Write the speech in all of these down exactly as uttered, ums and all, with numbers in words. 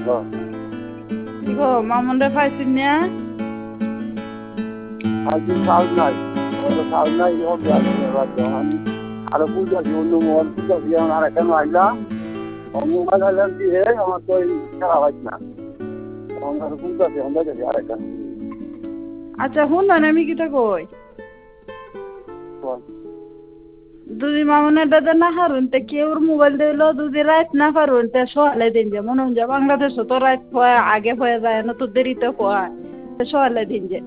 বাহ। কি গো মামুনরে পাইছিস না? আজকে কাজ নাই, ওটা কাজ নাই, ও যাচ্ছে এবার যখন আরো পূজা দিয়ে অন্য মোবাইল পূজা দিয়ে আমার আর একটা আইলা ও মোবাইল আইলাম দিয়ে আমার তো ওই খেলা হয় না, আমার পূজা দিয়ে আমরা যাচ্ছি আর একটা। আচ্ছা শুন না আমি কিটা কই দুদি মামুনের দাদা না হারুন তে কেউর মোবাইল দিল দুদি রাত না পারুন তে সকালে দিন যে মনে হয় বাংলাদেশ তো রাত হয় আগে হয়ে যায় না তো দেরিতে হয় সকালে দিন যে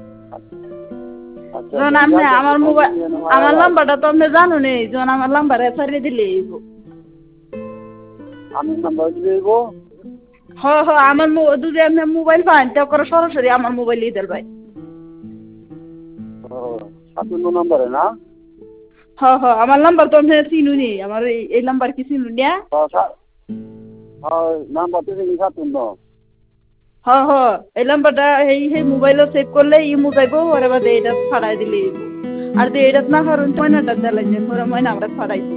যখন আপনি আমার মোবাইল আমার নাম্বারটা তো আপনি জানো নি যখন আমার নাম্বারে ছাড়িয়ে দিলে আমি নাম্বার দিয়ে দেব। হ হ আমার যদি আপনি মোবাইল পান তা করে সরাসরি আমার মোবাইল দিয়ে ভাই। ও সাতান্ন নম্বরে না? হ হ আমার নাম্বার তো আপনি চিনুনি আমার এই নাম্বার কি চিনুন না? নাম্বার তো চিনি সাতান্ন। হ হ এই নাম্বারটা এই সেই মোবাইলও সেভ করলে ই মোবাইল ওরে বাদে এটা ফাড়াই দিলে আর তো এটা না কারণ ময়নাটা দিলে যে ওরা ময়না আমরা ফাড়াইছি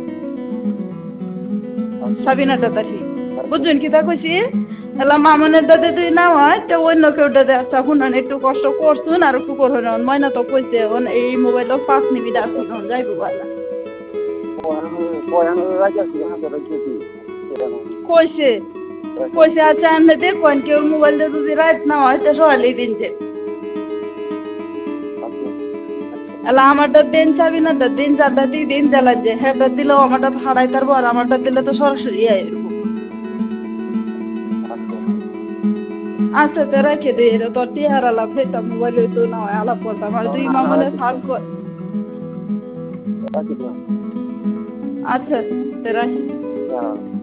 সাবিনাটা তাকি বুঝছেন কি তা কইছি এলা মামনের দাদা তুই না হয় তো অন্য কেউ দাদা আচ্ছা শুনান একটু কষ্ট করছুন আর একটু করুন ময়না তো কইছে এই মোবাইলও পাঁচ মিনিট আসুন যাইব বালা কইছে কইছে আচ্ছা আমি দেখুন কেউ মোবাইল দিয়ে যদি রাত না হয় তো সকালে দিন যে এলা আমারটা দিন চাবি না তো দিন চারটা দিয়ে দিন জ্বালান যে হ্যাঁ দিলেও আমারটা হারাই পারবো আর আমারটা দিলে তো সরাসরি আইব। আচ্ছা তো রেখে দে এটা তোর টিহার আলাপ হইতা মোবাইলে তো না হয় আলাপ করতাম আর তুই মামনে ফাল কর। আচ্ছা তো রাখি।